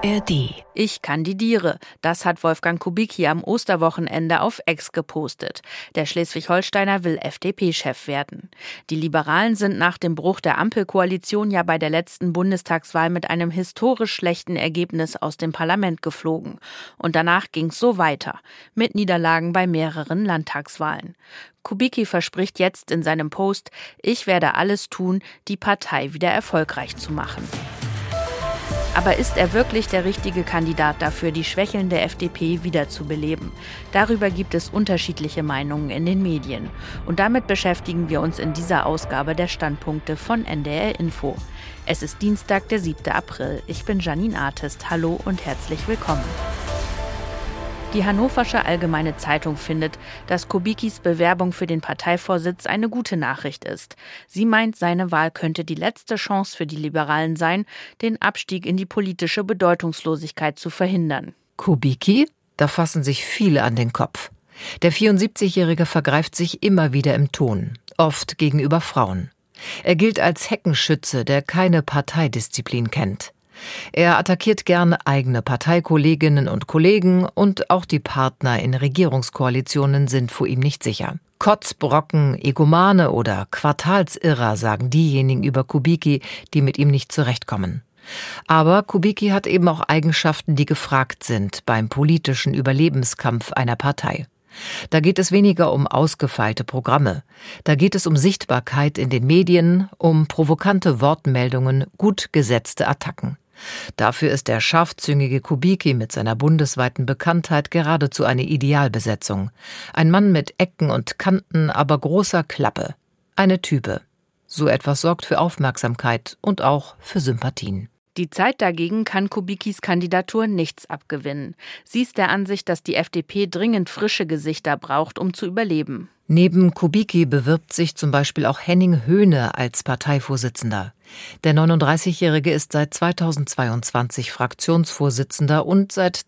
ARD. Ich kandidiere. Das hat Wolfgang Kubicki am Osterwochenende auf X gepostet. Der Schleswig-Holsteiner will FDP-Chef werden. Die Liberalen sind nach dem Bruch der Ampelkoalition ja bei der letzten Bundestagswahl mit einem historisch schlechten Ergebnis aus dem Parlament geflogen. Und danach ging es so weiter, mit Niederlagen bei mehreren Landtagswahlen. Kubicki verspricht jetzt in seinem Post, ich werde alles tun, die Partei wieder erfolgreich zu machen. Aber ist er wirklich der richtige Kandidat dafür, die Schwächeln der FDP wiederzubeleben? Darüber gibt es unterschiedliche Meinungen in den Medien. Und damit beschäftigen wir uns in dieser Ausgabe der Standpunkte von NDR Info. Es ist Dienstag, der 7. April. Ich bin Janine Artist. Hallo und herzlich willkommen. Die Hannoversche Allgemeine Zeitung findet, dass Kubickis Bewerbung für den Parteivorsitz eine gute Nachricht ist. Sie meint, seine Wahl könnte die letzte Chance für die Liberalen sein, den Abstieg in die politische Bedeutungslosigkeit zu verhindern. Kubicki? Da fassen sich viele an den Kopf. Der 74-Jährige vergreift sich immer wieder im Ton, oft gegenüber Frauen. Er gilt als Heckenschütze, der keine Parteidisziplin kennt. Er attackiert gern eigene Parteikolleginnen und Kollegen und auch die Partner in Regierungskoalitionen sind vor ihm nicht sicher. Kotzbrocken, Egomane oder Quartalsirrer sagen diejenigen über Kubicki, die mit ihm nicht zurechtkommen. Aber Kubicki hat eben auch Eigenschaften, die gefragt sind beim politischen Überlebenskampf einer Partei. Da geht es weniger um ausgefeilte Programme. Da geht es um Sichtbarkeit in den Medien, um provokante Wortmeldungen, gut gesetzte Attacken. Dafür ist der scharfzüngige Kubicki mit seiner bundesweiten Bekanntheit geradezu eine Idealbesetzung. Ein Mann mit Ecken und Kanten, aber großer Klappe. Eine Type. So etwas sorgt für Aufmerksamkeit und auch für Sympathien. Die Zeit dagegen kann Kubickis Kandidatur nichts abgewinnen. Sie ist der Ansicht, dass die FDP dringend frische Gesichter braucht, um zu überleben. Neben Kubicki bewirbt sich zum Beispiel auch Henning Höhne als Parteivorsitzender. Der 39-Jährige ist seit 2022 Fraktionsvorsitzender und seit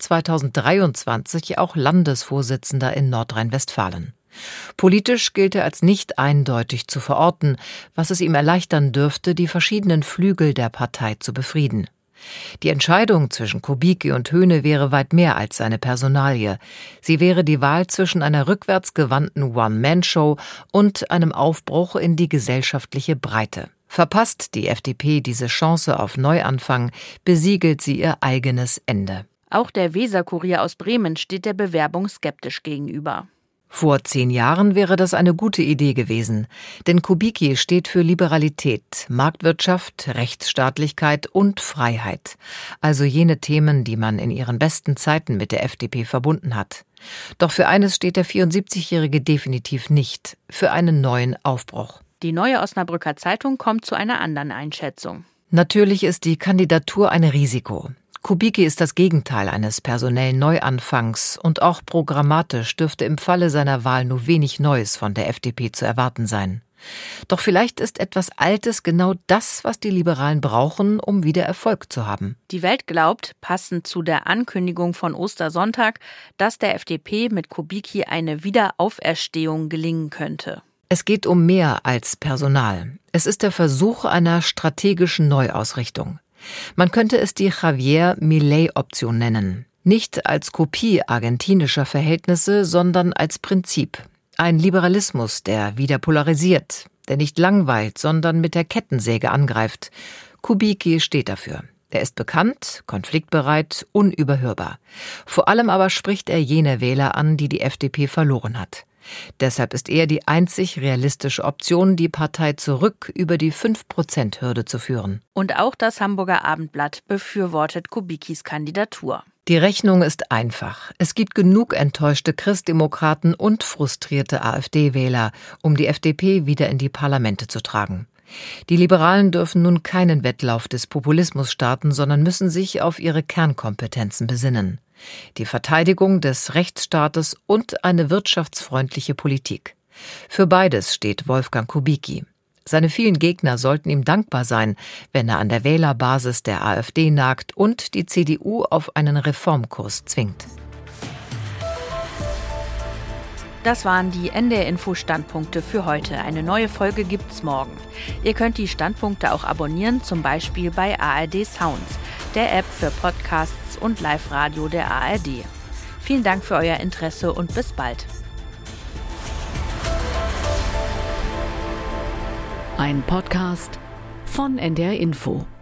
2023 auch Landesvorsitzender in Nordrhein-Westfalen. Politisch gilt er als nicht eindeutig zu verorten, was es ihm erleichtern dürfte, die verschiedenen Flügel der Partei zu befrieden. Die Entscheidung zwischen Kubicki und Höhne wäre weit mehr als seine Personalie. Sie wäre die Wahl zwischen einer rückwärtsgewandten One-Man-Show und einem Aufbruch in die gesellschaftliche Breite. Verpasst die FDP diese Chance auf Neuanfang, besiegelt sie ihr eigenes Ende. Auch der Weser-Kurier aus Bremen steht der Bewerbung skeptisch gegenüber. Vor 10 Jahren wäre das eine gute Idee gewesen, denn Kubicki steht für Liberalität, Marktwirtschaft, Rechtsstaatlichkeit und Freiheit, also jene Themen, die man in ihren besten Zeiten mit der FDP verbunden hat. Doch für eines steht der 74-Jährige definitiv nicht, für einen neuen Aufbruch. Die Neue Osnabrücker Zeitung kommt zu einer anderen Einschätzung. Natürlich ist die Kandidatur ein Risiko. Kubicki ist das Gegenteil eines personellen Neuanfangs und auch programmatisch dürfte im Falle seiner Wahl nur wenig Neues von der FDP zu erwarten sein. Doch vielleicht ist etwas Altes genau das, was die Liberalen brauchen, um wieder Erfolg zu haben. Die Welt glaubt, passend zu der Ankündigung von Ostersonntag, dass der FDP mit Kubicki eine Wiederauferstehung gelingen könnte. Es geht um mehr als Personal. Es ist der Versuch einer strategischen Neuausrichtung. Man könnte es die Javier Milei-Option nennen. Nicht als Kopie argentinischer Verhältnisse, sondern als Prinzip. Ein Liberalismus, der wieder polarisiert, der nicht langweilt, sondern mit der Kettensäge angreift. Kubicki steht dafür. Er ist bekannt, konfliktbereit, unüberhörbar. Vor allem aber spricht er jene Wähler an, die die FDP verloren hat. Deshalb ist er die einzig realistische Option, die Partei zurück über die 5%-Hürde zu führen. Und auch das Hamburger Abendblatt befürwortet Kubickis Kandidatur. Die Rechnung ist einfach. Es gibt genug enttäuschte Christdemokraten und frustrierte AfD-Wähler, um die FDP wieder in die Parlamente zu tragen. Die Liberalen dürfen nun keinen Wettlauf des Populismus starten, sondern müssen sich auf ihre Kernkompetenzen besinnen. Die Verteidigung des Rechtsstaates und eine wirtschaftsfreundliche Politik. Für beides steht Wolfgang Kubicki. Seine vielen Gegner sollten ihm dankbar sein, wenn er an der Wählerbasis der AfD nagt und die CDU auf einen Reformkurs zwingt. Das waren die NDR-Info-Standpunkte für heute. Eine neue Folge gibt's morgen. Ihr könnt die Standpunkte auch abonnieren, zum Beispiel bei ARD Sounds, der App für Podcasts und Live-Radio der ARD. Vielen Dank für euer Interesse und bis bald. Ein Podcast von NDR Info.